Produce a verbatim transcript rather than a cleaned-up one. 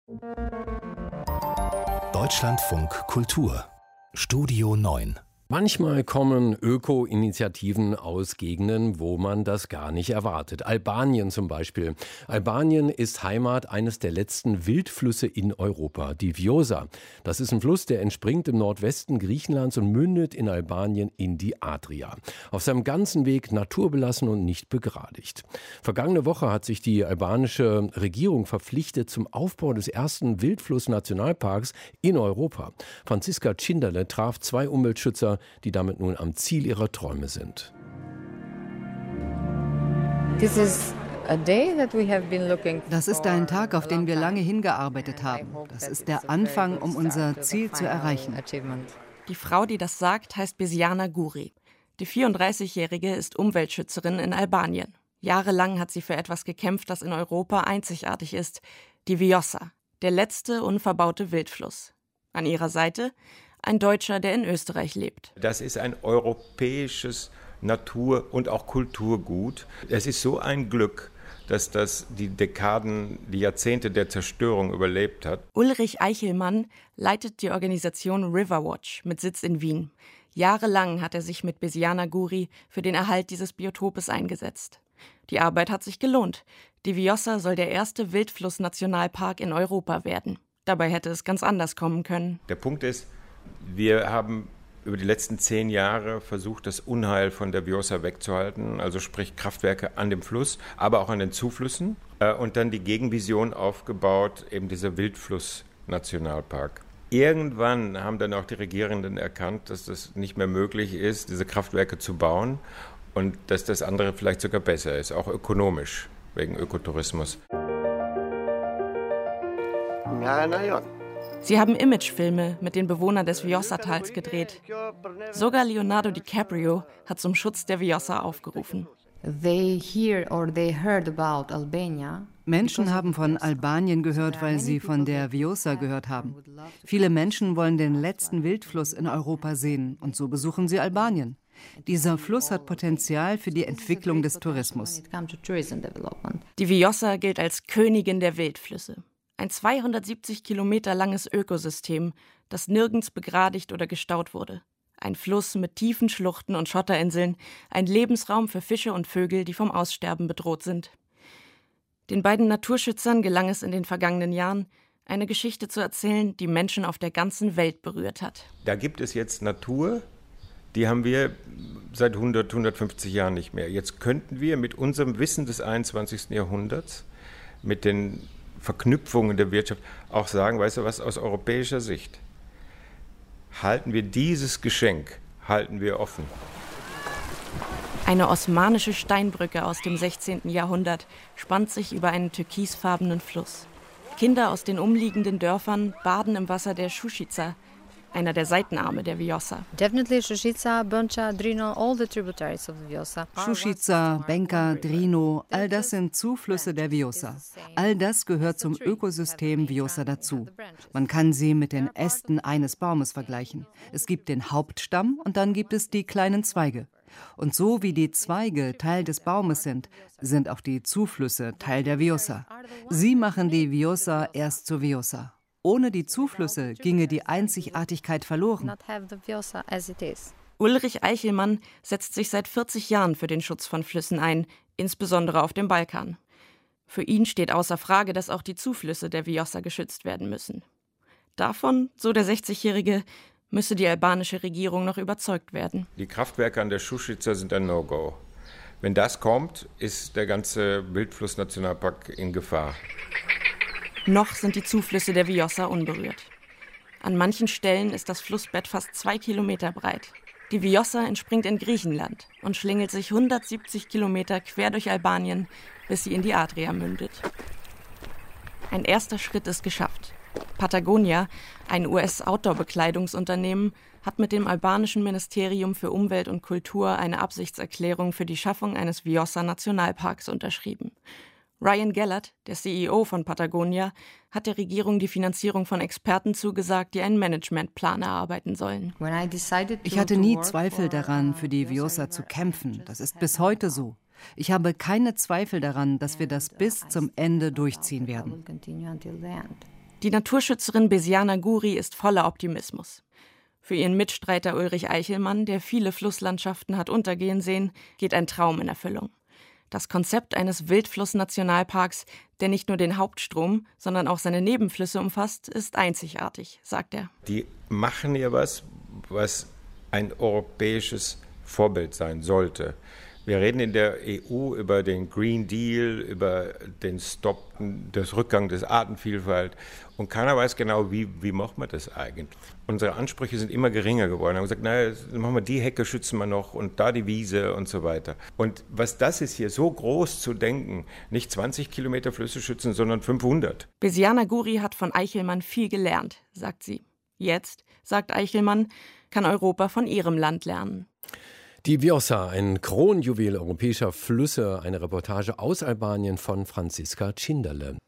Deutschlandfunk Kultur Studio neun. Manchmal kommen Öko-Initiativen aus Gegenden, wo man das gar nicht erwartet. Albanien zum Beispiel. Albanien ist Heimat eines der letzten Wildflüsse in Europa, die Vjosa. Das ist ein Fluss, der entspringt im Nordwesten Griechenlands und mündet in Albanien in die Adria. Auf seinem ganzen Weg naturbelassen und nicht begradigt. Vergangene Woche hat sich die albanische Regierung verpflichtet zum Aufbau des ersten Wildfluss-Nationalparks in Europa. Franziska Tschinderle traf zwei Umweltschützer, die damit nun am Ziel ihrer Träume sind. Das ist ein Tag, auf den wir lange hingearbeitet haben. Das ist der Anfang, um unser Ziel zu erreichen. Die Frau, die das sagt, heißt Biljana Guri. Die vierunddreißigjährige ist Umweltschützerin in Albanien. Jahrelang hat sie für etwas gekämpft, das in Europa einzigartig ist, die Vjosa, der letzte unverbaute Wildfluss. An ihrer Seite ein Deutscher, der in Österreich lebt. Das ist ein europäisches Natur- und auch Kulturgut. Es ist so ein Glück, dass das die Dekaden, die Jahrzehnte der Zerstörung überlebt hat. Ulrich Eichelmann leitet die Organisation Riverwatch mit Sitz in Wien. Jahrelang hat er sich mit Biljana Guri für den Erhalt dieses Biotopes eingesetzt. Die Arbeit hat sich gelohnt. Die Vjosa soll der erste Wildfluss-Nationalpark in Europa werden. Dabei hätte es ganz anders kommen können. Der Punkt ist, wir haben über die letzten zehn Jahre versucht, das Unheil von der Vjosa wegzuhalten, also sprich Kraftwerke an dem Fluss, aber auch an den Zuflüssen und dann die Gegenvision aufgebaut, eben dieser Wildfluss-Nationalpark. Irgendwann haben dann auch die Regierenden erkannt, dass das nicht mehr möglich ist, diese Kraftwerke zu bauen und dass das andere vielleicht sogar besser ist, auch ökonomisch, wegen Ökotourismus. Sie haben Imagefilme mit den Bewohnern des Vjosa-Tals gedreht. Sogar Leonardo DiCaprio hat zum Schutz der Vjosa aufgerufen. Menschen haben von Albanien gehört, weil sie von der Vjosa gehört haben. Viele Menschen wollen den letzten Wildfluss in Europa sehen und so besuchen sie Albanien. Dieser Fluss hat Potenzial für die Entwicklung des Tourismus. Die Vjosa gilt als Königin der Wildflüsse. Ein zweihundertsiebzig Kilometer langes Ökosystem, das nirgends begradigt oder gestaut wurde. Ein Fluss mit tiefen Schluchten und Schotterinseln, ein Lebensraum für Fische und Vögel, die vom Aussterben bedroht sind. Den beiden Naturschützern gelang es in den vergangenen Jahren, eine Geschichte zu erzählen, die Menschen auf der ganzen Welt berührt hat. Da gibt es jetzt Natur, die haben wir seit hundert, hundertfünfzig Jahren nicht mehr. Jetzt könnten wir mit unserem Wissen des einundzwanzigsten Jahrhunderts, mit den Verknüpfungen der Wirtschaft auch sagen, weißt du was, aus europäischer Sicht halten wir dieses Geschenk, halten wir offen. Eine osmanische Steinbrücke aus dem sechzehnten Jahrhundert spannt sich über einen türkisfarbenen Fluss. Kinder aus den umliegenden Dörfern baden im Wasser der Šušica, einer der Seitenarme der Vjosa. Šušica, Benka, Drino, all das sind Zuflüsse der Vjosa. All das gehört zum Ökosystem Vjosa dazu. Man kann sie mit den Ästen eines Baumes vergleichen. Es gibt den Hauptstamm und dann gibt es die kleinen Zweige. Und so wie die Zweige Teil des Baumes sind, sind auch die Zuflüsse Teil der Vjosa. Sie machen die Vjosa erst zur Vjosa. Ohne die Zuflüsse ginge die Einzigartigkeit verloren. Ulrich Eichelmann setzt sich seit vierzig Jahren für den Schutz von Flüssen ein, insbesondere auf dem Balkan. Für ihn steht außer Frage, dass auch die Zuflüsse der Vjosa geschützt werden müssen. Davon, so der sechzigjährige, müsse die albanische Regierung noch überzeugt werden. Die Kraftwerke an der Šušica sind ein No-Go. Wenn das kommt, ist der ganze Wildfluss-Nationalpark in Gefahr. Noch sind die Zuflüsse der Vjosa unberührt. An manchen Stellen ist das Flussbett fast zwei Kilometer breit. Die Vjosa entspringt in Griechenland und schlingelt sich hundertsiebzig Kilometer quer durch Albanien, bis sie in die Adria mündet. Ein erster Schritt ist geschafft. Patagonia, ein U S-Outdoor-Bekleidungsunternehmen, hat mit dem albanischen Ministerium für Umwelt und Kultur eine Absichtserklärung für die Schaffung eines Vjosa-Nationalparks unterschrieben. Ryan Gellert, der C E O von Patagonia, hat der Regierung die Finanzierung von Experten zugesagt, die einen Managementplan erarbeiten sollen. Ich hatte nie Zweifel daran, für die Vjosa zu kämpfen. Das ist bis heute so. Ich habe keine Zweifel daran, dass wir das bis zum Ende durchziehen werden. Die Naturschützerin Besiana Guri ist voller Optimismus. Für ihren Mitstreiter Ulrich Eichelmann, der viele Flusslandschaften hat untergehen sehen, geht ein Traum in Erfüllung. Das Konzept eines Wildflussnationalparks, der nicht nur den Hauptstrom, sondern auch seine Nebenflüsse umfasst, ist einzigartig, sagt er. Die machen hier was, was ein europäisches Vorbild sein sollte. Wir reden in der E U über den Green Deal, über den Stopp des Rückgangs des Artenvielfalt. Und keiner weiß genau, wie, wie macht man das eigentlich. Unsere Ansprüche sind immer geringer geworden. Wir haben gesagt, naja, machen wir die Hecke, schützen wir noch und da die Wiese und so weiter. Und was das ist hier, so groß zu denken, nicht zwanzig Kilometer Flüsse schützen, sondern fünfhundert. Besiana Guri hat von Eichelmann viel gelernt, sagt sie. Jetzt, sagt Eichelmann, kann Europa von ihrem Land lernen. Die Vjosa, ein Kronjuwel europäischer Flüsse, eine Reportage aus Albanien von Franziska Tschinderle.